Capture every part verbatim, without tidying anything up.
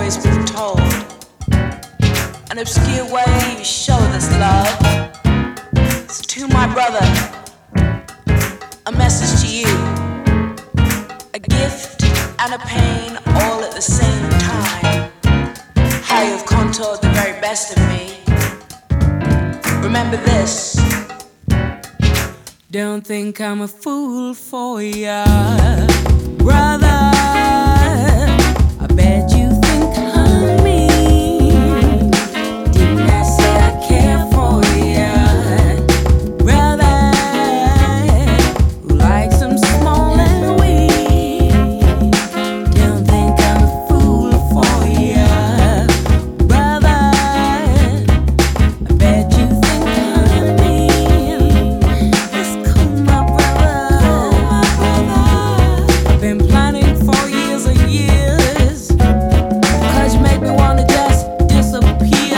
always been told. An obscure way you show this love. So to my brother, a message to you. A gift and a pain all at the same time. How you've contoured the very best of me. Remember this. Don't think I'm a fool for ya, brother. I bet you think I'm mean. Didn't I say I care for ya, brother? Who likes them small and weak. Don't think I'm a fool for ya, brother. I bet you think I'm mean. It's cool, my brother. I've been planning for years and years. Cause you make me wanna just disappear.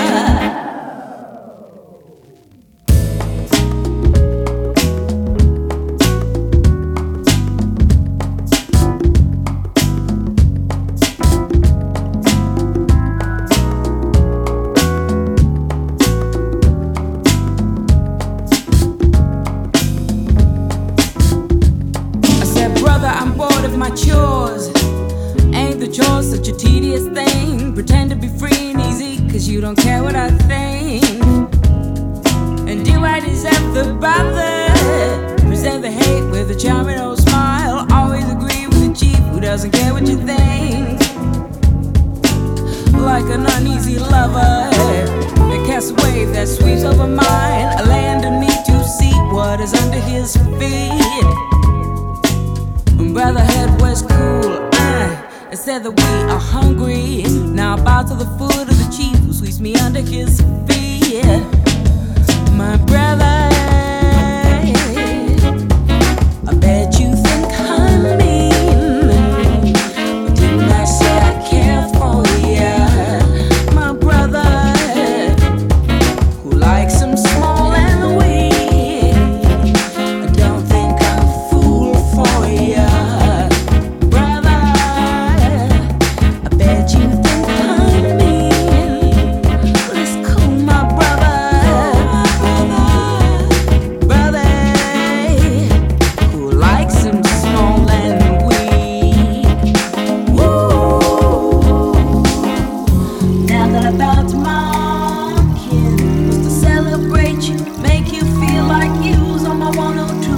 I said, brother, I'm bored of my chores. Ain't the chores such a tedious thing? Pretend to be free and easy, cause you don't care what I think. And do I deserve the bother? Present the hate with a charming old smile. Always agree with the chief who doesn't care what you think. Like an uneasy lover that casts a wave that sweeps over mine. I lay underneath to see what is under his feet. When brotherhood was cool, uh, it said that we are hungry. Now I bow to the foot of the chief who sweeps me under his feet. My brother, I bet you think I'm mean. But didn't I say I care for ya, my brother? Who likes them small and weak. I don't think I'm a fool for ya, brother. I bet you think I'm mean. But it's cool, my brother. Brother, who likes them small and weak. Woo. Now that I'm about to mark in, was to celebrate you, make you feel like you was on my one oh two.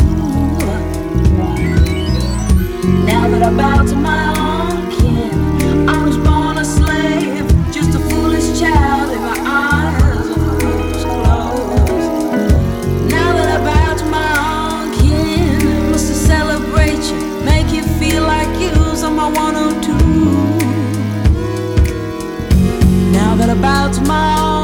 Now that I'm about to mark in, I was born a slave, just a foolish child in my eyes of fool's clothes. Now that I'm about to mark in, was to celebrate you, make you feel like you was on my one oh two. Now that I'm about to mark